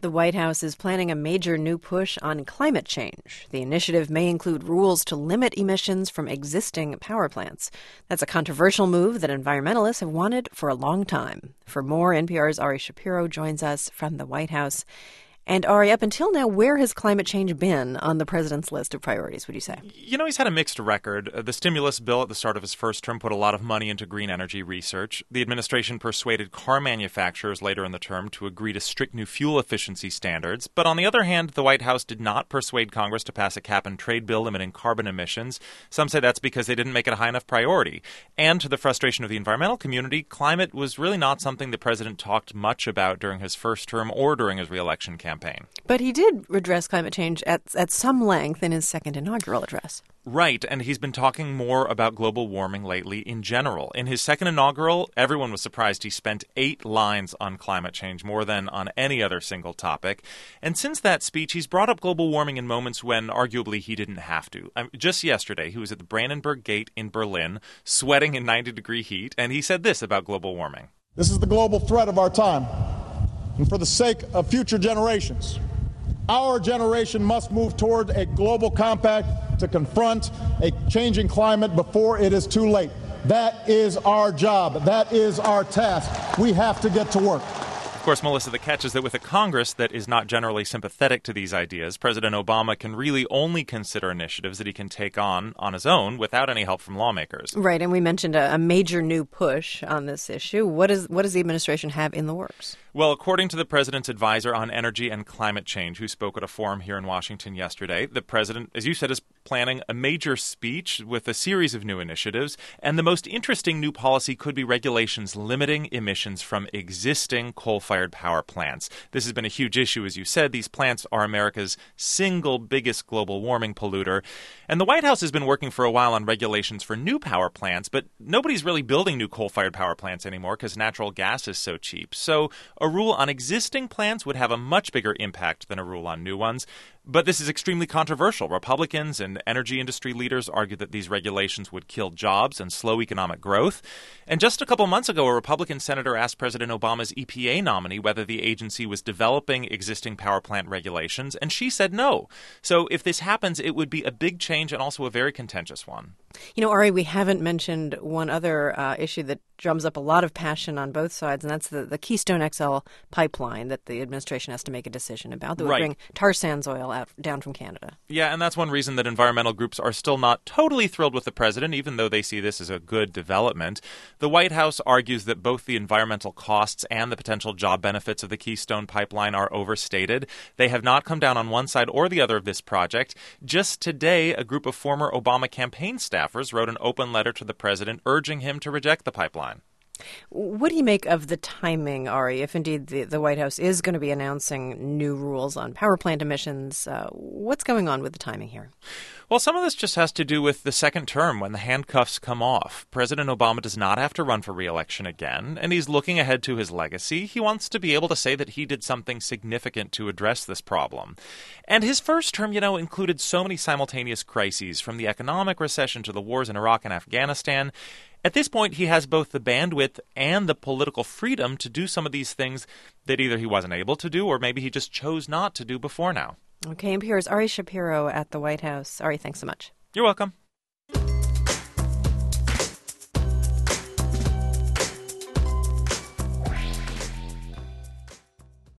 The White House is planning a major new push on climate change. The initiative may include rules to limit emissions from existing power plants. That's a controversial move that environmentalists have wanted for a long time. For more, NPR's Ari Shapiro joins us from the White House. And Ari, up until now, where has climate change been on the president's list of priorities, would you say? You know, he's had a mixed record. The stimulus bill at the start of his first term put a lot of money into green energy research. The administration persuaded car manufacturers later in the term to agree to strict new fuel efficiency standards. But on the other hand, the White House did not persuade Congress to pass a cap-and-trade bill limiting carbon emissions. Some say that's because they didn't make it a high enough priority. And to the frustration of the environmental community, climate was really not something the president talked much about during his first term or during his re-election campaign. But he did address climate change at some length in his second inaugural address. Right, and he's been talking more about global warming lately in general. In his second inaugural, everyone was surprised he spent 8 lines on climate change, more than on any other single topic. And since that speech, he's brought up global warming in moments when arguably he didn't have to. Just yesterday, he was at the Brandenburg Gate in Berlin, sweating in 90-degree heat, and he said this about global warming. This is the global threat of our time. And for the sake of future generations, our generation must move toward a global compact to confront a changing climate before it is too late. That is our job. That is our task. We have to get to work. Of course, Melissa, the catch is that with a Congress that is not generally sympathetic to these ideas, President Obama can really only consider initiatives that he can take on his own without any help from lawmakers. Right, and we mentioned a major new push on this issue. What does the administration have in the works? Well, according to the president's advisor on energy and climate change, who spoke at a forum here in Washington yesterday, the president, as you said, is planning a major speech with a series of new initiatives. And the most interesting new policy could be regulations limiting emissions from existing coal-fired power plants. This has been a huge issue, as you said. These plants are America's single biggest global warming polluter. And the White House has been working for a while on regulations for new power plants, but nobody's really building new coal-fired power plants anymore because natural gas is so cheap. So a rule on existing plants would have a much bigger impact than a rule on new ones. But this is extremely controversial. Republicans and energy industry leaders argue that these regulations would kill jobs and slow economic growth. And just a couple months ago, a Republican senator asked President Obama's EPA nominee whether the agency was developing existing power plant regulations, and she said no. So if this happens, it would be a big change and also a very contentious one. You know, Ari, we haven't mentioned one other issue that drums up a lot of passion on both sides, and that's the Keystone XL pipeline that the administration has to make a decision about that would bring tar sands oil down from Canada. Yeah, and that's one reason that environmental groups are still not totally thrilled with the president, even though they see this as a good development. The White House argues that both the environmental costs and the potential job benefits of the Keystone pipeline are overstated. They have not come down on one side or the other of this project. Just today, a group of former Obama campaign staffers wrote an open letter to the president urging him to reject the pipeline. What do you make of the timing, Ari, if indeed the White House is going to be announcing new rules on power plant emissions? What's going on with the timing here? Well, some of this just has to do with the second term when the handcuffs come off. President Obama does not have to run for re-election again, and he's looking ahead to his legacy. He wants to be able to say that he did something significant to address this problem. And his first term, included so many simultaneous crises, from the economic recession to the wars in Iraq and Afghanistan. At this point, he has both the bandwidth and the political freedom to do some of these things that either he wasn't able to do or maybe he just chose not to do before now. Okay, NPR's Ari Shapiro at the White House. Ari, thanks so much. You're welcome.